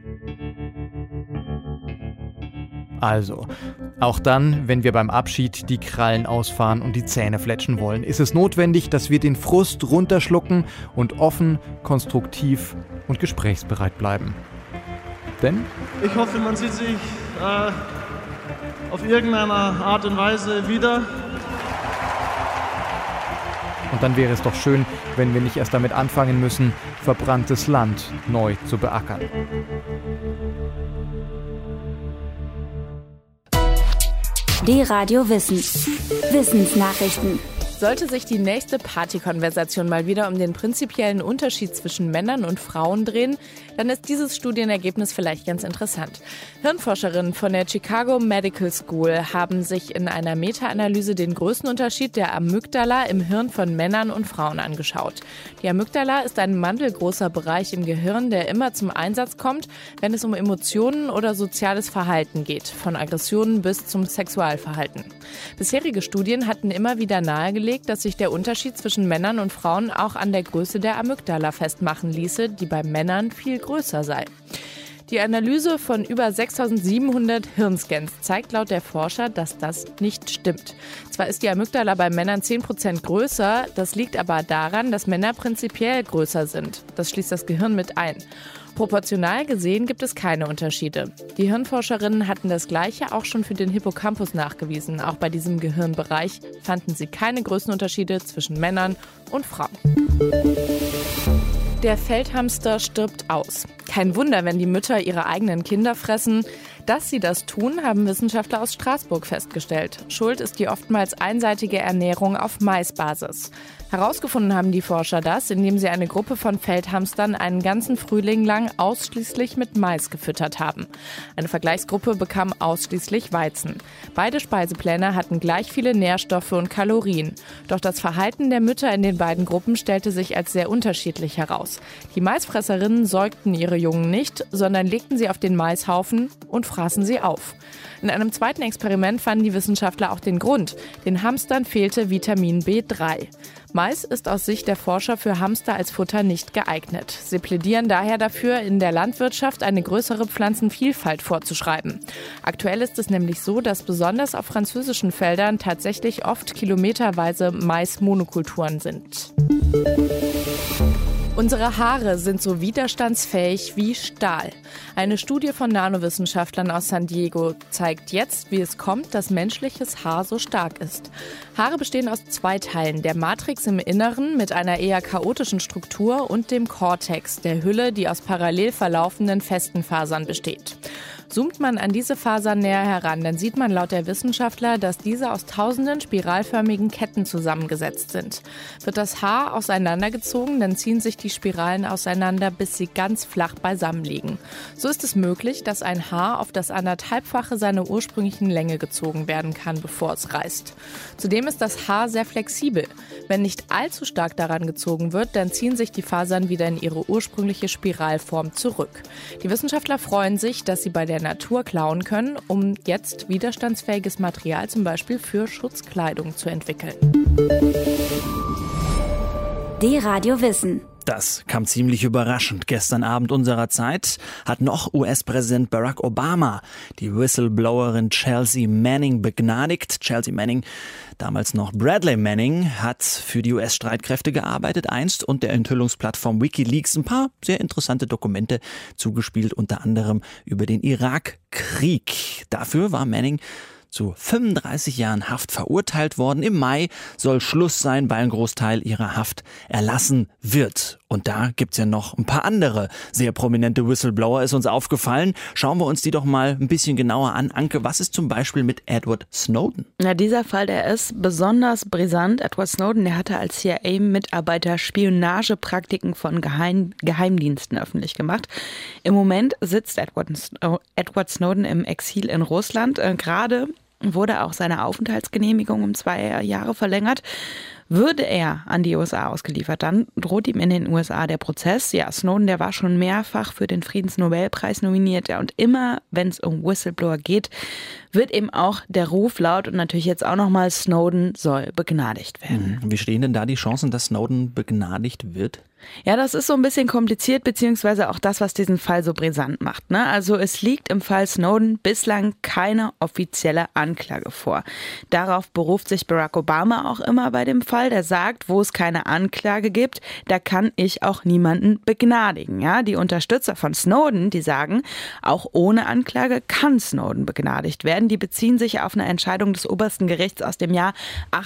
Also, auch dann, wenn wir beim Abschied die Krallen ausfahren und die Zähne fletschen wollen, ist es notwendig, dass wir den Frust runterschlucken und offen, konstruktiv und gesprächsbereit bleiben. Denn? Ich hoffe, man sieht sich äh, auf irgendeine Art und Weise wieder. Und dann wäre es doch schön, wenn wir nicht erst damit anfangen müssen, verbranntes Land neu zu beackern. D-Radio Wissen. Wissensnachrichten. Sollte sich die nächste Partykonversation mal wieder um den prinzipiellen Unterschied zwischen Männern und Frauen drehen, dann ist dieses Studienergebnis vielleicht ganz interessant. Hirnforscherinnen von der Chicago Medical School haben sich in einer Meta-Analyse den größten Unterschied der Amygdala im Hirn von Männern und Frauen angeschaut. Die Amygdala ist ein mandelgroßer Bereich im Gehirn, der immer zum Einsatz kommt, wenn es um Emotionen oder soziales Verhalten geht, von Aggressionen bis zum Sexualverhalten. Bisherige Studien hatten immer wieder nahegelegt, dass sich der Unterschied zwischen Männern und Frauen auch an der Größe der Amygdala festmachen ließe, die bei Männern viel größer sei. Die Analyse von über sechstausendsiebenhundert Hirnscans zeigt laut der Forscher, dass das nicht stimmt. Zwar ist die Amygdala bei Männern zehn Prozent größer, das liegt aber daran, dass Männer prinzipiell größer sind. Das schließt das Gehirn mit ein. Proportional gesehen gibt es keine Unterschiede. Die Hirnforscherinnen hatten das Gleiche auch schon für den Hippocampus nachgewiesen. Auch bei diesem Gehirnbereich fanden sie keine Größenunterschiede zwischen Männern und Frauen. Der Feldhamster stirbt aus. Kein Wunder, wenn die Mütter ihre eigenen Kinder fressen. Dass sie das tun, haben Wissenschaftler aus Straßburg festgestellt. Schuld ist die oftmals einseitige Ernährung auf Maisbasis. Herausgefunden haben die Forscher das, indem sie eine Gruppe von Feldhamstern einen ganzen Frühling lang ausschließlich mit Mais gefüttert haben. Eine Vergleichsgruppe bekam ausschließlich Weizen. Beide Speisepläne hatten gleich viele Nährstoffe und Kalorien. Doch das Verhalten der Mütter in den beiden Gruppen stellte sich als sehr unterschiedlich heraus. Die Maisfresserinnen säugten ihre Jungen nicht, sondern legten sie auf den Maishaufen und fraßen sie auf. In einem zweiten Experiment fanden die Wissenschaftler auch den Grund. Den Hamstern fehlte Vitamin B drei. Mais ist aus Sicht der Forscher für Hamster als Futter nicht geeignet. Sie plädieren daher dafür, in der Landwirtschaft eine größere Pflanzenvielfalt vorzuschreiben. Aktuell ist es nämlich so, dass besonders auf französischen Feldern tatsächlich oft kilometerweise Mais-Monokulturen sind. Unsere Haare sind so widerstandsfähig wie Stahl. Eine Studie von Nanowissenschaftlern aus San Diego zeigt jetzt, wie es kommt, dass menschliches Haar so stark ist. Haare bestehen aus zwei Teilen, der Matrix im Inneren mit einer eher chaotischen Struktur und dem Cortex, der Hülle, die aus parallel verlaufenden festen Fasern besteht. Zoomt man an diese Fasern näher heran, dann sieht man laut der Wissenschaftler, dass diese aus tausenden spiralförmigen Ketten zusammengesetzt sind. Wird das Haar auseinandergezogen, dann ziehen sich die Spiralen auseinander, bis sie ganz flach beisammen liegen. So ist es möglich, dass ein Haar auf das anderthalbfache seiner ursprünglichen Länge gezogen werden kann, bevor es reißt. Zudem ist das Haar sehr flexibel. Wenn nicht allzu stark daran gezogen wird, dann ziehen sich die Fasern wieder in ihre ursprüngliche Spiralform zurück. Die Wissenschaftler freuen sich, dass sie bei der Natur klauen können, um jetzt widerstandsfähiges Material zum Beispiel für Schutzkleidung zu entwickeln. D-Radio Wissen. Das kam ziemlich überraschend. Gestern Abend unserer Zeit hat noch U S-Präsident Barack Obama die Whistleblowerin Chelsea Manning begnadigt. Chelsea Manning, damals noch Bradley Manning, hat für die U S-Streitkräfte gearbeitet einst und der Enthüllungsplattform WikiLeaks ein paar sehr interessante Dokumente zugespielt, unter anderem über den Irakkrieg. Dafür war Manning zu fünfunddreißig Jahren Haft verurteilt worden. Im Mai soll Schluss sein, weil ein Großteil ihrer Haft erlassen wird. Und da gibt's ja noch ein paar andere sehr prominente Whistleblower, ist uns aufgefallen. Schauen wir uns die doch mal ein bisschen genauer an. Anke, was ist zum Beispiel mit Edward Snowden? Na, dieser Fall, der ist besonders brisant. Edward Snowden, der hatte als C I A-Mitarbeiter Spionagepraktiken von Geheim- Geheimdiensten öffentlich gemacht. Im Moment sitzt Edward, Edward Snowden im Exil in Russland. Äh, gerade wurde auch seine Aufenthaltsgenehmigung um zwei Jahre verlängert. Würde er an die U S A ausgeliefert, dann droht ihm in den U S A der Prozess. Ja, Snowden, der war schon mehrfach für den Friedensnobelpreis nominiert. Ja, und immer, wenn es um Whistleblower geht, wird eben auch der Ruf laut und natürlich jetzt auch nochmal, Snowden soll begnadigt werden. Wie stehen denn da die Chancen, dass Snowden begnadigt wird? Ja, das ist so ein bisschen kompliziert, beziehungsweise auch das, was diesen Fall so brisant macht, ne? Also es liegt im Fall Snowden bislang keine offizielle Anklage vor. Darauf beruft sich Barack Obama auch immer bei dem Fall. Der sagt, wo es keine Anklage gibt, da kann ich auch niemanden begnadigen. Ja, die Unterstützer von Snowden, die sagen, auch ohne Anklage kann Snowden begnadigt werden. Die beziehen sich auf eine Entscheidung des obersten Gerichts aus dem Jahr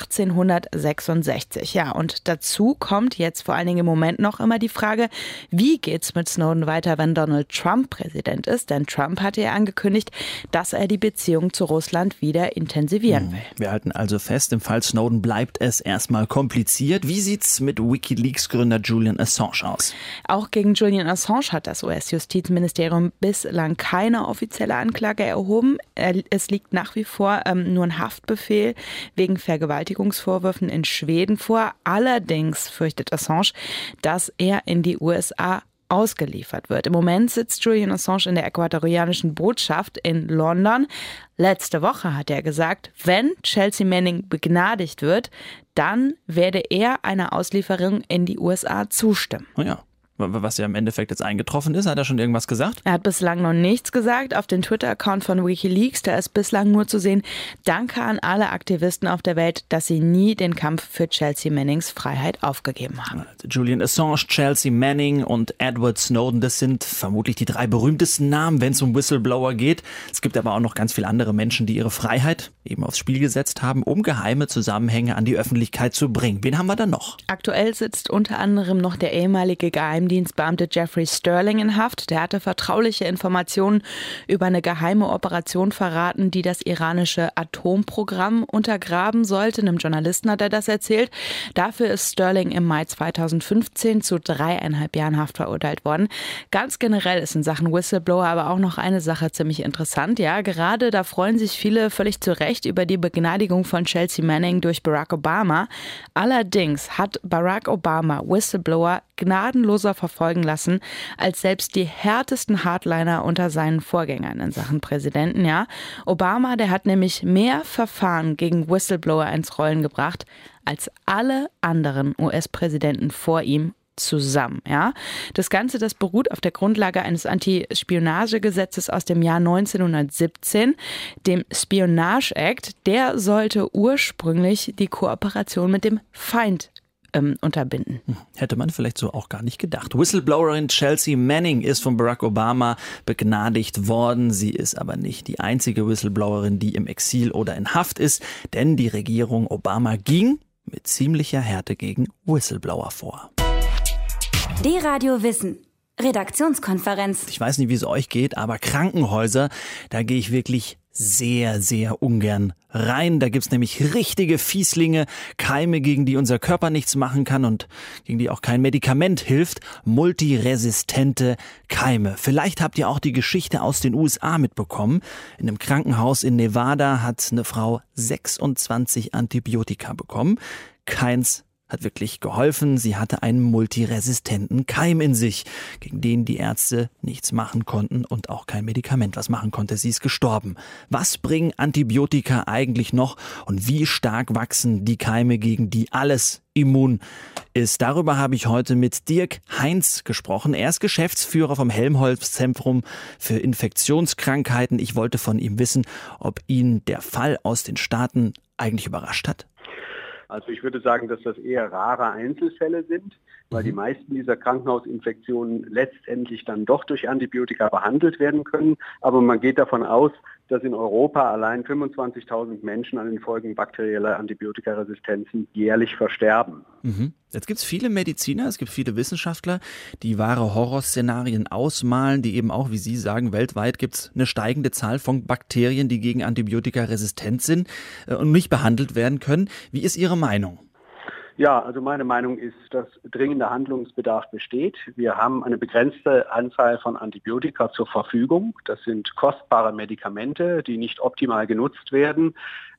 achtzehnhundertsechsundsechzig. Ja, und dazu kommt jetzt vor allen Dingen im Moment noch immer die Frage, wie geht's mit Snowden weiter, wenn Donald Trump Präsident ist? Denn Trump hatte ja angekündigt, dass er die Beziehung zu Russland wieder intensivieren will. Wir halten also fest, im Fall Snowden bleibt es erstmal kompliziert. Wie sieht's mit WikiLeaks-Gründer Julian Assange aus? Auch gegen Julian Assange hat das U S-Justizministerium bislang keine offizielle Anklage erhoben. Es liegt nach wie vor ähm, nur ein Haftbefehl wegen Vergewaltigungsvorwürfen in Schweden vor. Allerdings fürchtet Assange, dass er in die U S A ausgeliefert wird. Im Moment sitzt Julian Assange in der ecuadorianischen Botschaft in London. Letzte Woche hat er gesagt, wenn Chelsea Manning begnadigt wird, dann werde er einer Auslieferung in die U S A zustimmen. Oh ja. Was ja im Endeffekt jetzt eingetroffen ist, hat er schon irgendwas gesagt? Er hat bislang noch nichts gesagt. Auf dem Twitter-Account von WikiLeaks, da ist bislang nur zu sehen, danke an alle Aktivisten auf der Welt, dass sie nie den Kampf für Chelsea Mannings Freiheit aufgegeben haben. Also Julian Assange, Chelsea Manning und Edward Snowden, das sind vermutlich die drei berühmtesten Namen, wenn es um Whistleblower geht. Es gibt aber auch noch ganz viele andere Menschen, die ihre Freiheit eben aufs Spiel gesetzt haben, um geheime Zusammenhänge an die Öffentlichkeit zu bringen. Wen haben wir da noch? Aktuell sitzt unter anderem noch der ehemalige Geheimdienstbeamte Jeffrey Sterling in Haft. Der hatte vertrauliche Informationen über eine geheime Operation verraten, die das iranische Atomprogramm untergraben sollte. Einem Journalisten hat er das erzählt. Dafür ist Sterling im Mai zweitausendfünfzehn zu dreieinhalb Jahren Haft verurteilt worden. Ganz generell ist in Sachen Whistleblower aber auch noch eine Sache ziemlich interessant. Ja, gerade da freuen sich viele völlig zu Recht über die Begnadigung von Chelsea Manning durch Barack Obama. Allerdings hat Barack Obama Whistleblower gnadenloser verfolgen lassen als selbst die härtesten Hardliner unter seinen Vorgängern in Sachen Präsidenten. Ja, Obama, der hat nämlich mehr Verfahren gegen Whistleblower ins Rollen gebracht als alle anderen U S-Präsidenten vor ihm zusammen. Ja, das Ganze, das beruht auf der Grundlage eines Anti-Spionage-Gesetzes aus dem Jahr neunzehnhundertsiebzehn, dem Spionage Act. Der sollte ursprünglich die Kooperation mit dem Feind Ähm, unterbinden. Hätte man vielleicht so auch gar nicht gedacht. Whistleblowerin Chelsea Manning ist von Barack Obama begnadigt worden. Sie ist aber nicht die einzige Whistleblowerin, die im Exil oder in Haft ist, denn die Regierung Obama ging mit ziemlicher Härte gegen Whistleblower vor. D-Radio Wissen. Redaktionskonferenz. Ich weiß nicht, wie es euch geht, aber Krankenhäuser, da gehe ich wirklich sehr, sehr ungern rein. Da gibt's nämlich richtige Fieslinge, Keime, gegen die unser Körper nichts machen kann und gegen die auch kein Medikament hilft. Multiresistente Keime. Vielleicht habt ihr auch die Geschichte aus den U S A mitbekommen. In einem Krankenhaus in Nevada hat eine Frau sechsundzwanzig Antibiotika bekommen. Keins hat wirklich geholfen. Sie hatte einen multiresistenten Keim in sich, gegen den die Ärzte nichts machen konnten und auch kein Medikament was machen konnte. Sie ist gestorben. Was bringen Antibiotika eigentlich noch und wie stark wachsen die Keime, gegen die alles immun ist? Darüber habe ich heute mit Dirk Heinz gesprochen. Er ist Geschäftsführer vom Helmholtz-Zentrum für Infektionskrankheiten. Ich wollte von ihm wissen, ob ihn der Fall aus den Staaten eigentlich überrascht hat. Also ich würde sagen, dass das eher rare Einzelfälle sind, weil die meisten dieser Krankenhausinfektionen letztendlich dann doch durch Antibiotika behandelt werden können. Aber man geht davon aus, dass in Europa allein fünfundzwanzigtausend Menschen an den Folgen bakterieller Antibiotikaresistenzen jährlich versterben. Mhm. Jetzt gibt es viele Mediziner, es gibt viele Wissenschaftler, die wahre Horrorszenarien ausmalen, die eben auch, wie Sie sagen, weltweit gibt es eine steigende Zahl von Bakterien, die gegen Antibiotika resistent sind und nicht behandelt werden können. Wie ist Ihre Meinung? Ja, also meine Meinung ist, dass dringender Handlungsbedarf besteht. Wir haben eine begrenzte Anzahl von Antibiotika zur Verfügung. Das sind kostbare Medikamente, die nicht optimal genutzt werden.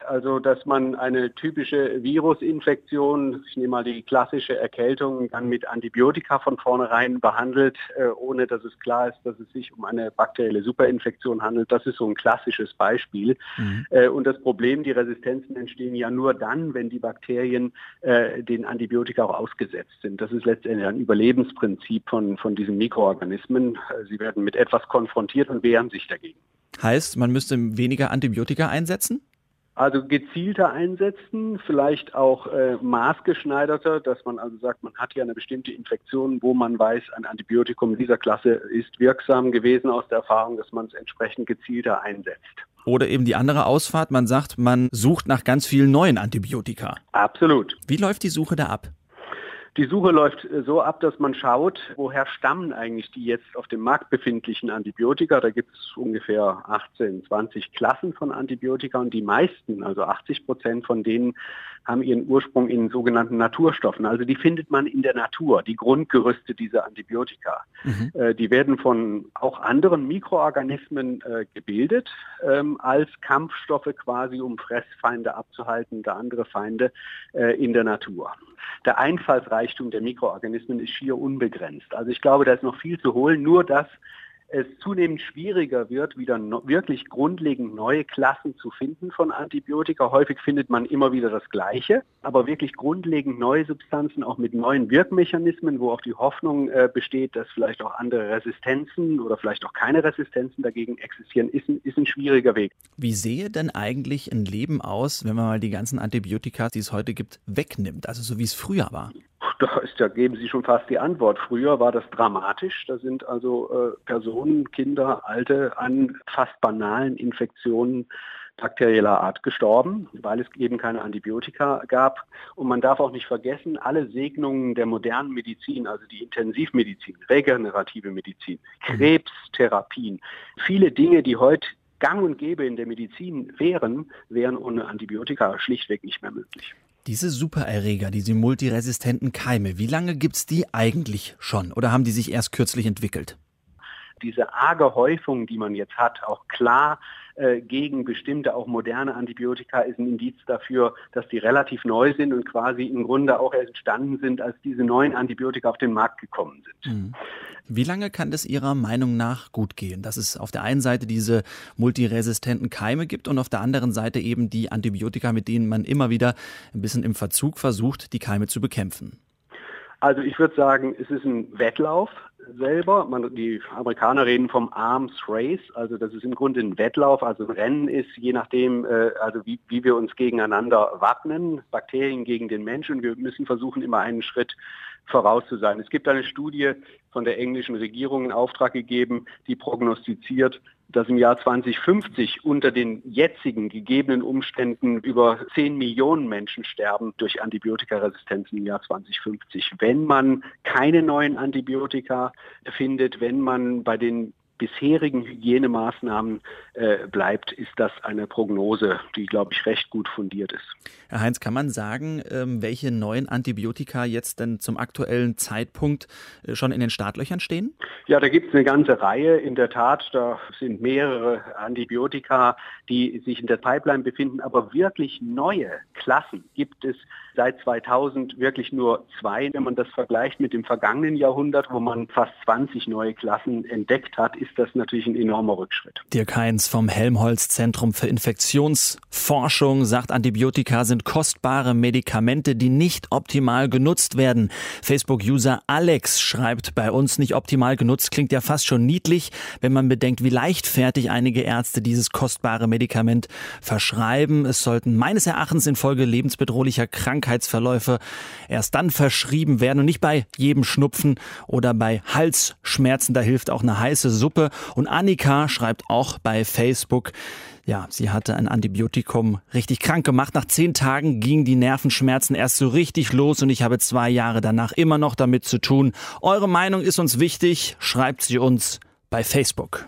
Also, dass man eine typische Virusinfektion, ich nehme mal die klassische Erkältung, dann mit Antibiotika von vornherein behandelt, äh, ohne dass es klar ist, dass es sich um eine bakterielle Superinfektion handelt. Das ist so ein klassisches Beispiel. Mhm. Äh, und das Problem, die Resistenzen entstehen ja nur dann, wenn die Bakterien äh, den Antibiotika auch ausgesetzt sind. Das ist letztendlich ein Überlebensprinzip von, von diesen Mikroorganismen. Sie werden mit etwas konfrontiert und wehren sich dagegen. Heißt, man müsste weniger Antibiotika einsetzen? Also gezielter einsetzen, vielleicht auch äh, maßgeschneiderter, dass man also sagt, man hat ja eine bestimmte Infektion, wo man weiß, ein Antibiotikum dieser Klasse ist wirksam gewesen aus der Erfahrung, dass man es entsprechend gezielter einsetzt. Oder eben die andere Ausfahrt, man sagt, man sucht nach ganz vielen neuen Antibiotika. Absolut. Wie läuft die Suche da ab? Die Suche läuft so ab, dass man schaut, woher stammen eigentlich die jetzt auf dem Markt befindlichen Antibiotika. Da gibt es ungefähr achtzehn, zwanzig Klassen von Antibiotika und die meisten, also achtzig Prozent von denen, haben ihren Ursprung in sogenannten Naturstoffen. Also die findet man in der Natur, die Grundgerüste dieser Antibiotika. Mhm. Äh, die werden von auch anderen Mikroorganismen äh, gebildet, ähm, als Kampfstoffe quasi, um Fressfeinde abzuhalten oder andere Feinde äh, in der Natur. Der Einfallsreichtum der Mikroorganismen ist schier unbegrenzt. Also ich glaube, da ist noch viel zu holen, nur dass es zunehmend schwieriger wird, wieder no- wirklich grundlegend neue Klassen zu finden von Antibiotika. Häufig findet man immer wieder das Gleiche, aber wirklich grundlegend neue Substanzen, auch mit neuen Wirkmechanismen, wo auch die Hoffnung äh, besteht, dass vielleicht auch andere Resistenzen oder vielleicht auch keine Resistenzen dagegen existieren, ist ein, ist ein schwieriger Weg. Wie sehe denn eigentlich ein Leben aus, wenn man mal die ganzen Antibiotika, die es heute gibt, wegnimmt? Also so wie es früher war? Da, ist, da geben Sie schon fast die Antwort. Früher war das dramatisch. Da sind also äh, Personen, Kinder, Alte an fast banalen Infektionen bakterieller Art gestorben, weil es eben keine Antibiotika gab. Und man darf auch nicht vergessen, alle Segnungen der modernen Medizin, also die Intensivmedizin, regenerative Medizin, Krebstherapien, viele Dinge, die heute gang und gäbe in der Medizin wären, wären ohne Antibiotika schlichtweg nicht mehr möglich. Diese Supererreger, diese multiresistenten Keime, wie lange gibt's die eigentlich schon oder haben die sich erst kürzlich entwickelt? Diese arge Häufung, die man jetzt hat, auch klar äh, gegen bestimmte, auch moderne Antibiotika, ist ein Indiz dafür, dass die relativ neu sind und quasi im Grunde auch erst entstanden sind, als diese neuen Antibiotika auf den Markt gekommen sind. Mhm. Wie lange kann das Ihrer Meinung nach gut gehen, dass es auf der einen Seite diese multiresistenten Keime gibt und auf der anderen Seite eben die Antibiotika, mit denen man immer wieder ein bisschen im Verzug versucht, die Keime zu bekämpfen? Also ich würde sagen, es ist ein Wettlauf selber. Man, die Amerikaner reden vom Arms Race, also dass es im Grunde ein Wettlauf, also ein Rennen ist, je nachdem, äh, also wie, wie wir uns gegeneinander wappnen, Bakterien gegen den Menschen. Wir müssen versuchen, immer einen Schritt voraus zu sein. Es gibt eine Studie von der englischen Regierung in Auftrag gegeben, die prognostiziert, dass im Jahr zwanzig fünfzig unter den jetzigen gegebenen Umständen über zehn Millionen Menschen sterben durch Antibiotikaresistenz im Jahr zwanzig fünfzig. Wenn man keine neuen Antibiotika findet, wenn man bei den bisherigen Hygienemaßnahmen äh, bleibt, ist das eine Prognose, die, glaube ich, recht gut fundiert ist. Herr Heinz, kann man sagen, ähm, welche neuen Antibiotika jetzt denn zum aktuellen Zeitpunkt äh, schon in den Startlöchern stehen? Ja, da gibt es eine ganze Reihe. In der Tat, da sind mehrere Antibiotika, die sich in der Pipeline befinden, aber wirklich neue Klassen gibt es seit zweitausend wirklich nur zwei. Wenn man das vergleicht mit dem vergangenen Jahrhundert, wo man fast zwanzig neue Klassen entdeckt hat, ist das natürlich ein enormer Rückschritt. Dirk Heinz vom Helmholtz-Zentrum für Infektionsforschung sagt, Antibiotika sind kostbare Medikamente, die nicht optimal genutzt werden. Facebook-User Alex schreibt, bei uns nicht optimal genutzt, klingt ja fast schon niedlich, wenn man bedenkt, wie leichtfertig einige Ärzte dieses kostbare Medikament verschreiben. Es sollten meines Erachtens infolge lebensbedrohlicher Krankheitsverläufe erst dann verschrieben werden und nicht bei jedem Schnupfen oder bei Halsschmerzen. Da hilft auch eine heiße Suppe. Und Annika schreibt auch bei Facebook, ja, sie hatte ein Antibiotikum richtig krank gemacht. Nach zehn Tagen gingen die Nervenschmerzen erst so richtig los und ich habe zwei Jahre danach immer noch damit zu tun. Eure Meinung ist uns wichtig. Schreibt sie uns bei Facebook.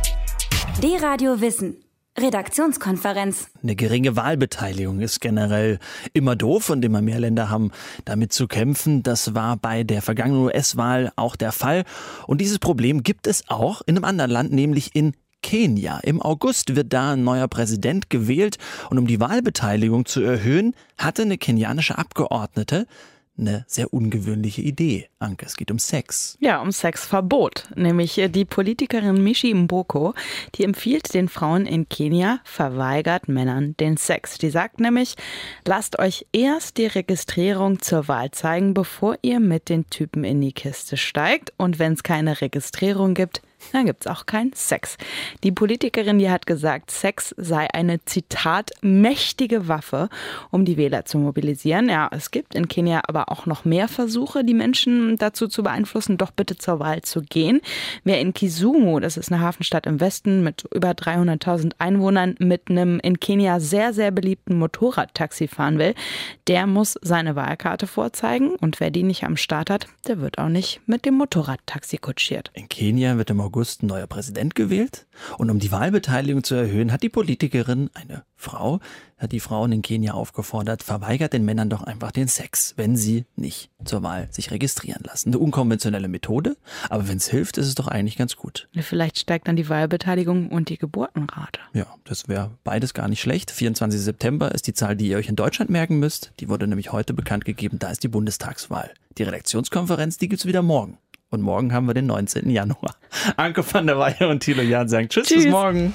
D-Radio Wissen. Redaktionskonferenz. Eine geringe Wahlbeteiligung ist generell immer doof und immer mehr Länder haben damit zu kämpfen. Das war bei der vergangenen U S-Wahl auch der Fall. Und dieses Problem gibt es auch in einem anderen Land, nämlich in Kenia. Im August wird da ein neuer Präsident gewählt und um die Wahlbeteiligung zu erhöhen, hatte eine kenianische Abgeordnete eine sehr ungewöhnliche Idee. Anke, es geht um Sex. Ja, um Sexverbot. Nämlich die Politikerin Mishi Mboko, die empfiehlt den Frauen in Kenia, verweigert Männern den Sex. Die sagt nämlich, lasst euch erst die Registrierung zur Wahl zeigen, bevor ihr mit den Typen in die Kiste steigt. Und wenn es keine Registrierung gibt, dann gibt es auch keinen Sex. Die Politikerin, die hat gesagt, Sex sei eine, Zitat, mächtige Waffe, um die Wähler zu mobilisieren. Ja, es gibt in Kenia aber auch noch mehr Versuche, die Menschen dazu zu beeinflussen, doch bitte zur Wahl zu gehen. Wer in Kisumu, das ist eine Hafenstadt im Westen mit über dreihunderttausend Einwohnern, mit einem in Kenia sehr, sehr beliebten Motorradtaxi fahren will, der muss seine Wahlkarte vorzeigen. Und wer die nicht am Start hat, der wird auch nicht mit dem Motorradtaxi kutschiert. In Kenia wird im August ein neuer Präsident gewählt und um die Wahlbeteiligung zu erhöhen, hat die Politikerin, eine Frau, hat die Frauen in Kenia aufgefordert, verweigert den Männern doch einfach den Sex, wenn sie nicht zur Wahl sich registrieren lassen. Eine unkonventionelle Methode, aber wenn es hilft, ist es doch eigentlich ganz gut. Vielleicht steigt dann die Wahlbeteiligung und die Geburtenrate. Ja, das wäre beides gar nicht schlecht. vierundzwanzigster September ist die Zahl, die ihr euch in Deutschland merken müsst. Die wurde nämlich heute bekannt gegeben, da ist die Bundestagswahl. Die Redaktionskonferenz, die gibt's wieder morgen. Und morgen haben wir den neunzehnten Januar. Anke van der Weyer und Thilo Jahn sagen Tschüss, Tschüss, bis morgen.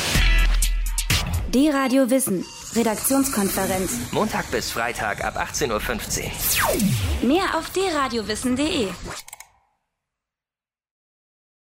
D-Radio Wissen, Redaktionskonferenz. Montag bis Freitag ab achtzehn Uhr fünfzehn. Mehr auf d radio wissen punkt de.